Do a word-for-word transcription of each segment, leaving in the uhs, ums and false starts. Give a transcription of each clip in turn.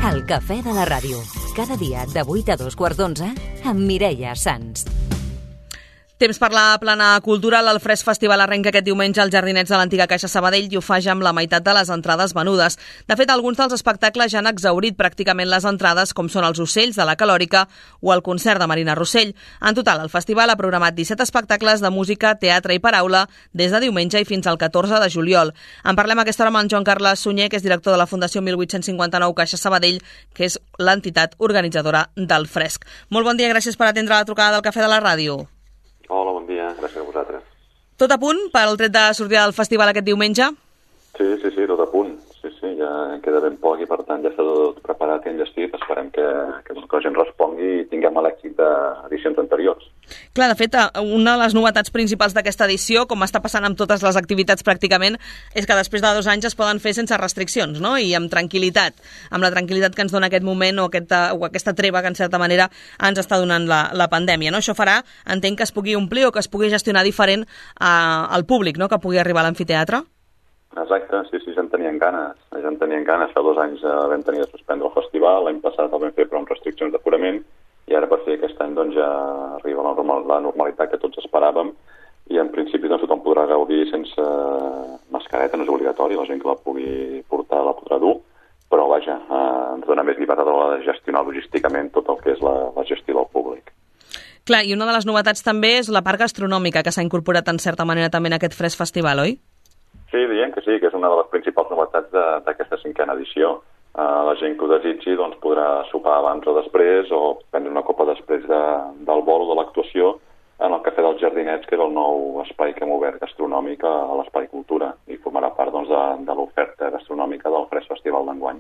El cafè de la ràdio. Cada dia de vuit a dos quarts d'onze amb Mireia Sans. Temps per la plana cultural. El Fresc Festival arrenca aquest diumenge als Jardinets de l'antiga Caixa Sabadell i ho fa ja amb la meitat de les entrades venudes. De fet, alguns dels espectacles ja han exhaurit pràcticament les entrades, com són els Ocells de la Calòrica o el concert de Marina Rossell. En total, el festival ha programat disset espectacles de música, teatre i paraula des de diumenge i fins al catorze de juliol. En parlem a aquesta hora amb en Joan Carles Sunyer, que és director de la Fundació mil vuit-cents cinquanta-nou Caixa Sabadell, que és l'entitat organitzadora del Fresc. Molt bon dia, gràcies per atendre la trucada del Cafè de la Ràdio. Hola, bon dia, gràcies a vosaltres. Tot a punt per al tret de sortida del festival aquest diumenge? Sí, sí, sí, tot a punt. Sí, sí, ja queda ben poc i per tant ja està tot preparat i enllestit. Esperem que, que, que la gent respongui i tinguem l'èxit d'edicions anteriors. Clar, de fet, una de les novetats principals d'aquesta edició, com està passant amb totes les activitats pràcticament, és que després de dos anys es poden fer sense restriccions, no? I amb tranquil·litat, amb la tranquil·litat que ens dona aquest moment o aquesta, o aquesta treva que en certa manera ens està donant la, la pandèmia, no? Això farà, entenc, que es pugui omplir o que es pugui gestionar diferent a, al públic, no? Que pugui arribar a l'amfiteatre. Exacte, sí, sí, ja en tenien ganes. Ja en tenien ganes. Fa dos anys eh, vam tenir de suspendre el festival, l'any passat el vam fer però amb restriccions d'aforament i ara per fi aquest any doncs, ja arriba la, normal, la normalitat que tots esperàvem i en principi doncs, tothom podrà gaudir sense mascareta, no és obligatori, la gent que la pugui portar la podrà dur, però vaja, eh, ens dona més llibertat a l'hora de gestionar logísticament tot el que és la, la gestió del públic. Clar, i una de les novetats també és la part gastronòmica que s'ha incorporat en certa manera també en aquest Fresc Festival, oi? Sí, diem que sí, que és una de les principals novetats d'aquesta cinquena edició. Uh, la gent que ho desitgi doncs, podrà sopar abans o després o prendre una copa després de, del vol o de l'actuació en el Cafè dels Jardinets, que és el nou espai que hem obert gastronòmic a, a l'Espai Cultura i formarà part doncs, de, de l'oferta gastronòmica del Fresc Festival d'enguany.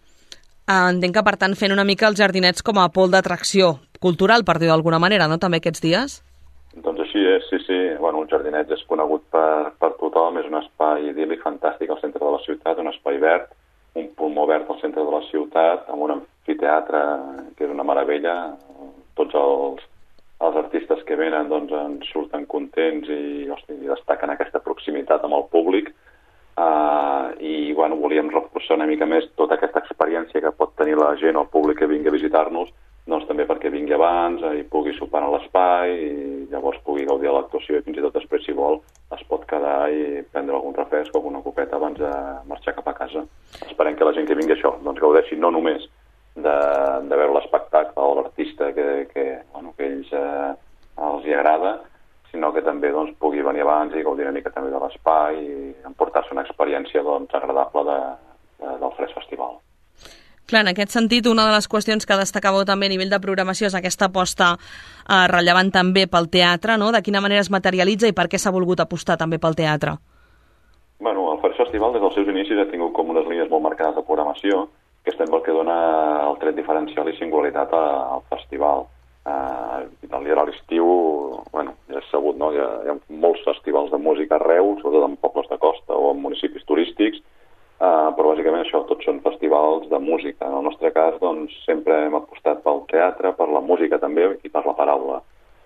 Uh, entenc que, per tant, fent una mica els Jardinets com a pol d'atracció cultural, per dir d'alguna manera, no?, també aquests dies? Doncs així és, sí, sí. Bueno, els Jardinets és conegut per, per tothom, és un espai idíl·lic fantàstic al centre de la ciutat, un espai verd, un pulmó verd al centre de la ciutat, amb un amfiteatre que és una meravella. Tots els, els artistes que venen doncs, en surten contents i, hosti, destaquen aquesta proximitat amb el públic. Uh, I bueno, volíem reforçar una mica més tota aquesta experiència que pot tenir la gent o el públic que vingui a visitar-nos, doncs també perquè vingui abans i pugui sopar a l'espai i llavors pugui gaudir de l'actuació i fins i tot després, si vol, es pot quedar i prendre algun refresc o alguna copeta abans de marxar cap a casa. Esperem que la gent que vingui això doncs gaudeixi no només de, de veure l'espectacle o l'artista que, que, bueno, que ells eh, els hi agrada, sinó que també doncs, pugui venir abans i gaudir una mica també de l'espai i emportar-se una experiència doncs, agradable de, de, del Fresc Festival. Clar, en aquest sentit, una de les qüestions que destacàveu també a nivell de programació és aquesta aposta eh, rellevant també pel teatre, no? De quina manera es materialitza i per què s'ha volgut apostar també pel teatre? Bueno, el Fresc Festival des dels seus inicis ha tingut com unes línies molt marcades de programació, que estem pel que dona el tret diferencial i singularitat al festival. Eh, al llarg de l'estiu, bueno, ja és sabut, no? Hi ha, hi ha molts festivals de música arreu, sobretot en pobles de costa o en municipis turístics, Uh, però bàsicament això, tots són festivals de música. En el nostre cas, doncs, sempre hem apostat pel teatre, per la música també i per la paraula.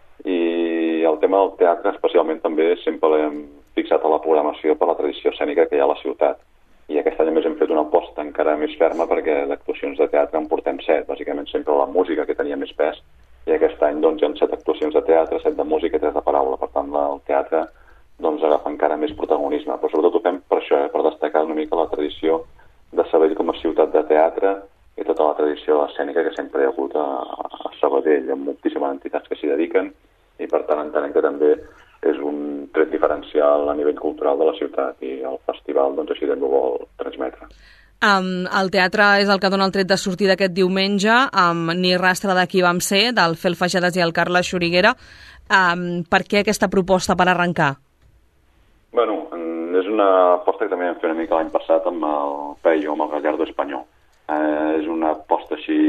I el tema del teatre especialment també sempre l'hem fixat a la programació per la tradició escènica que hi ha a la ciutat. I aquest any a més hem fet una aposta encara més ferma perquè d'actuacions de teatre en portem set. Bàsicament sempre la música que tenia més pes i aquest any doncs, hi ha set actuacions de teatre, set de música i tres de paraula. Per tant, el teatre doncs agafa encara més protagonisme, però sobretot ho fem per això, eh? Per destacar una mica la tradició de Sabadell com a ciutat de teatre i tota la tradició escènica que sempre hi ha hagut a, a Sabadell, amb moltíssimes entitats que s'hi dediquen i per tant entenem que també és un tret diferencial a nivell cultural de la ciutat i el festival doncs així també ho vol transmetre. Um, el teatre és el que dona el tret de sortida aquest diumenge, amb Ni rastre de qui vam ser, del Fel Fagedes i el Carles Xuriguera. Um, per què aquesta proposta per arrencar? Bueno, és una aposta que també vam fer una mica l'any passat amb el Peyo, amb el Gallardo Espanyol. Eh, és una aposta així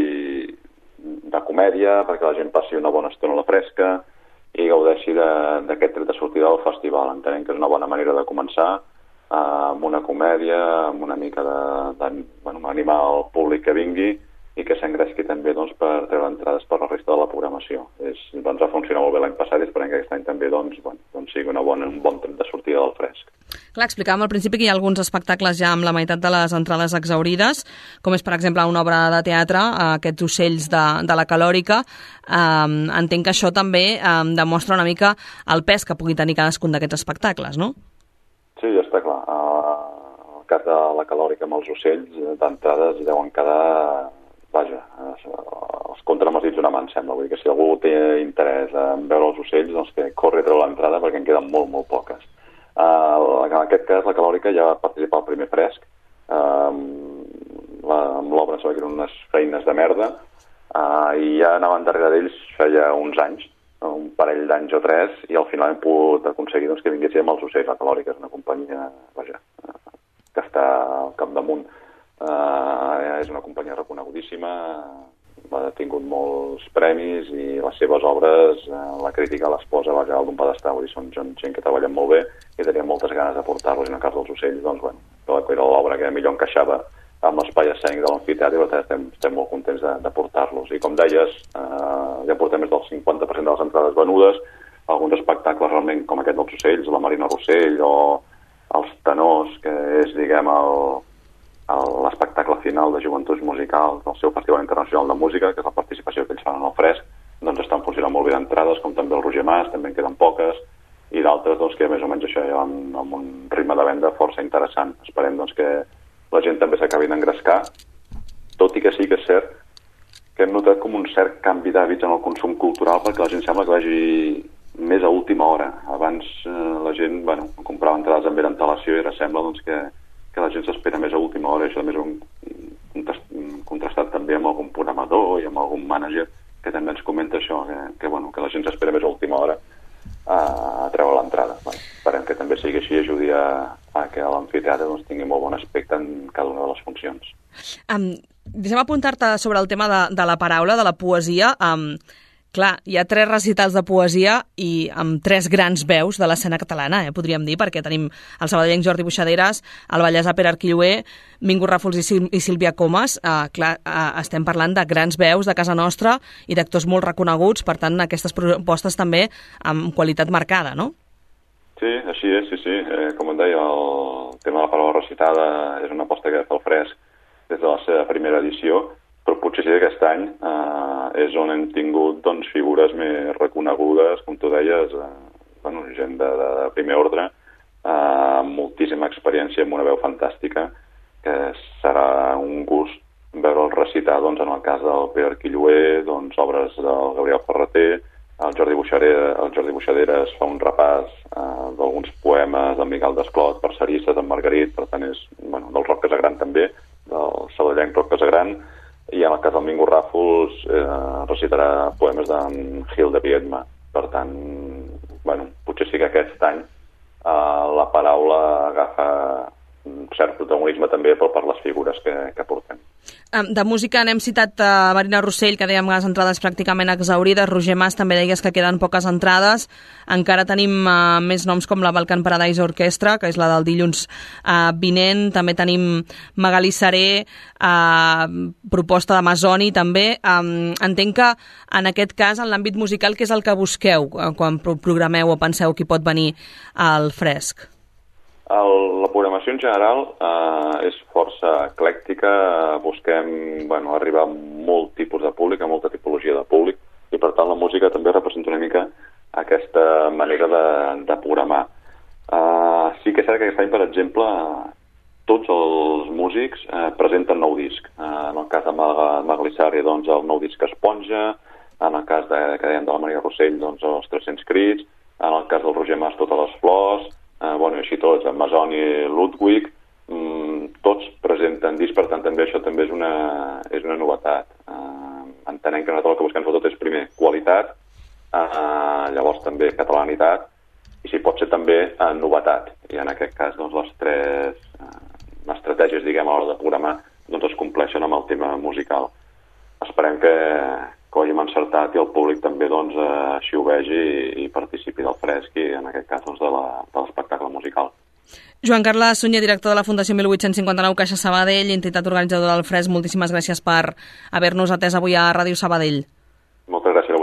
de comèdia, perquè la gent passi una bona estona a la fresca i gaudeixi d'aquest tret de sortida del festival. Entenem que és una bona manera de començar eh, amb una comèdia, amb una mica de, de bueno, animar el públic que vingui i que s'engresqui també doncs, per treure entrades per la resta de la programació. És, doncs, va funcionar molt bé l'any passat i esperem que aquest any també doncs, bueno, doncs sigui una bona, un bon tret de sortida del fresc. Clar, explicàvem al principi que hi ha alguns espectacles ja amb la meitat de les entrades exaurides, com és, per exemple, una obra de teatre, aquests ocells de, de la Calòrica. Um, entenc que això també um, demostra una mica el pes que pugui tenir cadascun d'aquests espectacles, no? Sí, està clar. Uh, el cas de la Calòrica amb els ocells, d'entrades deuen quedar... Vaja, els compten amb els dits d'una mà, em sembla. Vull dir que si algú té interès en veure els ocells, doncs que corri a treure l'entrada perquè en queden molt, molt poques. Uh, en aquest cas, la Calòrica ja va participar al primer fresc. Uh, la, amb l'obra em sembla que eren unes feines de merda, uh, i ja anaven darrere d'ells feia uns anys, un parell d'anys o tres, i al final hem pogut aconseguir doncs, que vinguéssim els ocells. La Calòrica és una companyia, vaja, uh, que està al capdamunt. Uh, és una companyia reconegudíssima, ha tingut molts premis i les seves obres, uh, la crítica les posa a dalt d'un pedestal. Vull dir, són gent, gent que treballen molt bé i tenien moltes ganes de portar-los. En el cas dels ocells, doncs, bueno, era l'obra que millor encaixava amb l'espai escènic de l'amfiteatre i per tant estem, estem molt contents de, de portar-los. I com deies, uh, ja portem més del cinquanta per cent de les entrades venudes, alguns espectacles realment com aquest dels ocells, la Marina Rossell o els Tenors, que és, diguem, el l'espectacle final de joventuts musicals del seu Festival Internacional de Música, que és la participació que ells fan en el fresc, doncs estan funcionant molt bé d'entrades, com també el Roger Mas, també en queden poques, i d'altres doncs, que més o menys això ja van amb un ritme de venda força interessant. Esperem doncs, que la gent també s'acabi d'engrescar, tot i que sí que és cert que hem notat com un cert canvi d'hàbits en el consum cultural, perquè la gent sembla que vagi més a última hora. Abans eh, la gent bueno, comprava entrades amb ben antelació i ara sembla doncs, que que la gent s'espera més a última hora. Això també és un contrastat també amb algun programador i amb algun mànager que també ens comenta això, que, que, bueno, que la gent s'espera més a última hora a, a treure l'entrada. Bueno, esperem que també sigui així i ajudi a, a que l'amfiteatre doncs, tingui molt bon aspecte en cada una de les funcions. Um, deixem apuntar-te sobre el tema de, de la paraula, de la poesia. Um, Clar, hi ha tres recitals de poesia i amb tres grans veus de l'escena catalana, eh, podríem dir, perquè tenim el sabadellenc Jordi Buixaderes, el vallèsà Pere Arquilloé, Mingo Ràfols i, Sil i Sílvia Comas. Eh, clar, eh, estem parlant de grans veus de casa nostra i d'actors molt reconeguts, per tant, aquestes propostes també amb qualitat marcada, no? Sí, així és, sí, sí. Eh, com et deia, el tema de la paraula recitada és una aposta que fa el fresc des de la seva primera edició, però potser sí que aquest any eh, és on hem tingut doncs, figures més reconegudes, com tu deies, eh, bueno, gent de, de primer ordre, eh, amb moltíssima experiència, amb una veu fantàstica, que serà un gust veure'l recitar, doncs, en el cas del Pere Arquilloé, doncs, obres del Gabriel Ferreter, el Jordi Buixaderes, el Jordi Buixaderes fa un repàs eh, d'alguns poemes d'en Miquel Desclot, per Cerisses, en Margarit, per tant és bueno, del Roc Casagran també, del sabadellenc Roc Casagran, i en el cas del Mingo Ràfols eh, recitarà poemes d'en Gil de Viedma. Per tant, bueno, potser sí que aquest any eh, la paraula agafa un cert protagonisme també per, per les figures que, que portem. De música n'hem citat uh, Marina Rossell, que dèiem les entrades pràcticament exaurides. Roger Mas, també deies que queden poques entrades. Encara tenim uh, més noms com la Balkan Paradise Orchestra, que és la del dilluns uh, vinent. També tenim Magalí Seré, uh, proposta d'Amazoni també. Um, entenc que en aquest cas, en l'àmbit musical, què és el que busqueu uh, quan programeu o penseu qui pot venir al fresc? El, la programació en general eh, és força eclèctica, busquem bueno, arribar a molt tipus de públic, a molta tipologia de públic, i per tant la música també representa una mica aquesta manera de, de programar. Uh, sí que és cert que aquest any, per exemple, tots els músics eh, presenten nou disc. Uh, en el cas de Magalí Seré, doncs, el nou disc Esponja, en el cas de, que dèiem de la Maria Rossell, doncs, els tres-cents crits, en el cas del Roger Mas, totes les flors, Uh, bueno, així tots, Amazon i Ludwig, um, tots presenten disc, per tant també això també és una, és una novetat. Uh, entenem que nosaltres el que busquem sobretot és primer qualitat, uh, llavors també catalanitat, i si pot ser també uh, novetat. I en aquest cas doncs, les tres uh, estratègies, diguem, a l'hora de programar doncs es compleixen amb el tema musical. Esperem que que ho hàgim encertat i el públic també doncs, eh, així ho vegi i, i participi del fresc i en aquest cas doncs, de l'espectacle musical. Joan Carles Sunyer, director de la Fundació mil vuit-cents cinquanta-nou Caixa Sabadell, entitat organitzadora del Fresc, moltíssimes gràcies per haver-nos atès avui a Ràdio Sabadell. Moltes gràcies a